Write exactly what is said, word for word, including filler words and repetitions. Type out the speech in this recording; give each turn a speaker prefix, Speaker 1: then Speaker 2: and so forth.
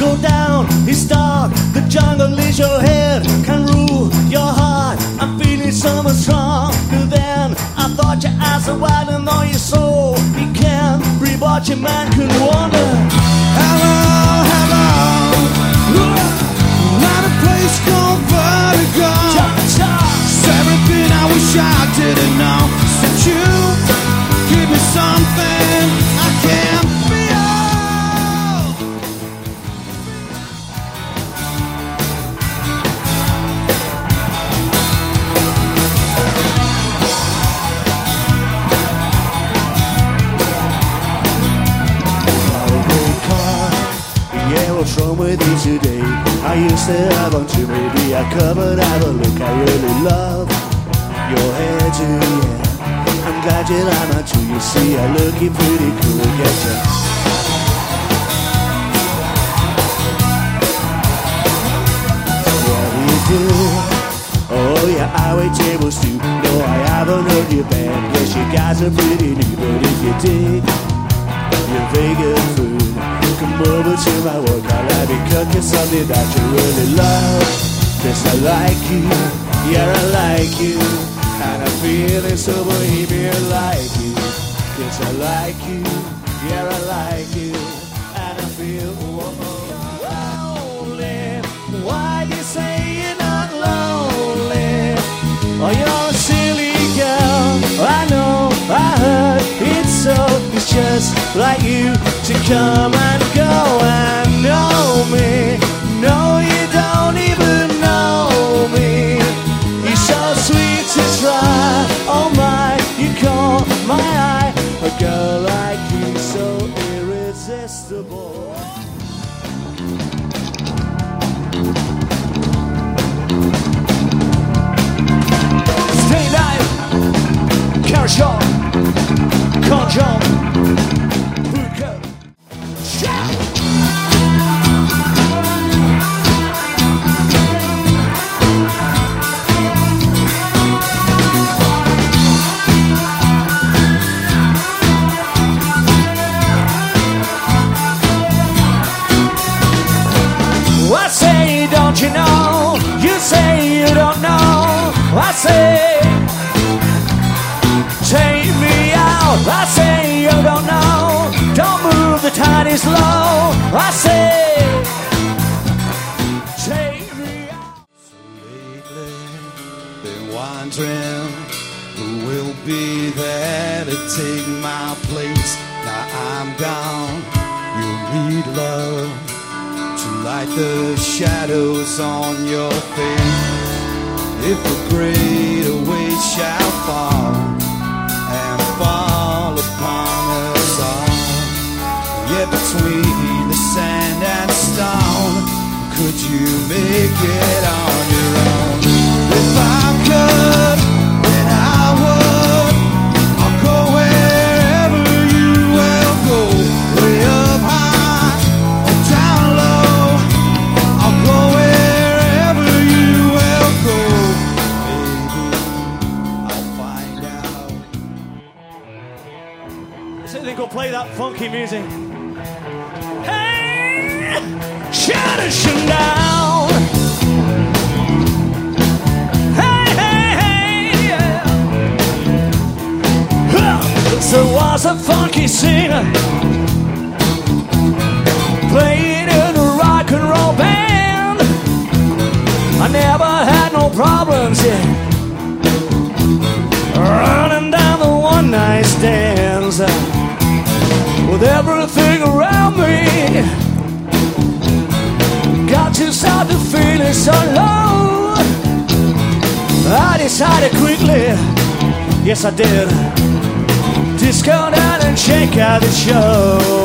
Speaker 1: go down, it's dark. The jungle is your head, can rule your heart. I'm feeling so much stronger than I thought your eyes are wide and all your soul. You can't breathe, but your mind can wander.
Speaker 2: Hello, hello. Not a place called vertigo. It's everything I wish I didn't know. Said you give me something I can't feel.
Speaker 1: Yeah, what's wrong with you today? I used to have on too maybe I covered out a look. I really love your hair too, yeah. I'm glad you like my too. You see, I'm looking pretty cool, get ya? What do you do? Oh yeah, I wait tables too. No, I haven't heard you bad. Yes, you guys are pretty new, but if you dig your vegan food, come over to my work. I'll be cooking something that you really love. Cause I like you, yeah I like you. And I'm feeling so bohemian like you. Cause I like you, yeah I like you. And I feel lonely. Why do you say you're not lonely? Oh, you're a silly girl. I know, I heard it's so. It's just like you to come and go and know me. No, you don't even know me. You're so sweet to try. Oh my, you caught my eye. A girl like you, so irresistible. Stay alive, carry on, can't jump. I say, don't you know? You say you don't know. I say, take me out. I say you don't know. Don't move, the tide is low. I say, take me out.
Speaker 2: So lately, been wondering who will be there to take my place. Now I'm gone, you'll need love to light the shadows on your face. If a greater weight shall fall and fall upon us all, yet between the sand and stone, could you make it on your own? If I could, then I would. I'll go wherever you will go, way up high or down low. I'll go wherever you will go. Maybe I'll find out.
Speaker 1: So they go play that funky music. Hey, shut it shut down. Hey, hey, hey, yeah. Huh. There was a funky singer playing in a rock and roll band. I never had no problems yet, running down the one night stands with everything around me. Got to start to feeling so low. I decided quickly, yes I did, just go down and check out the show.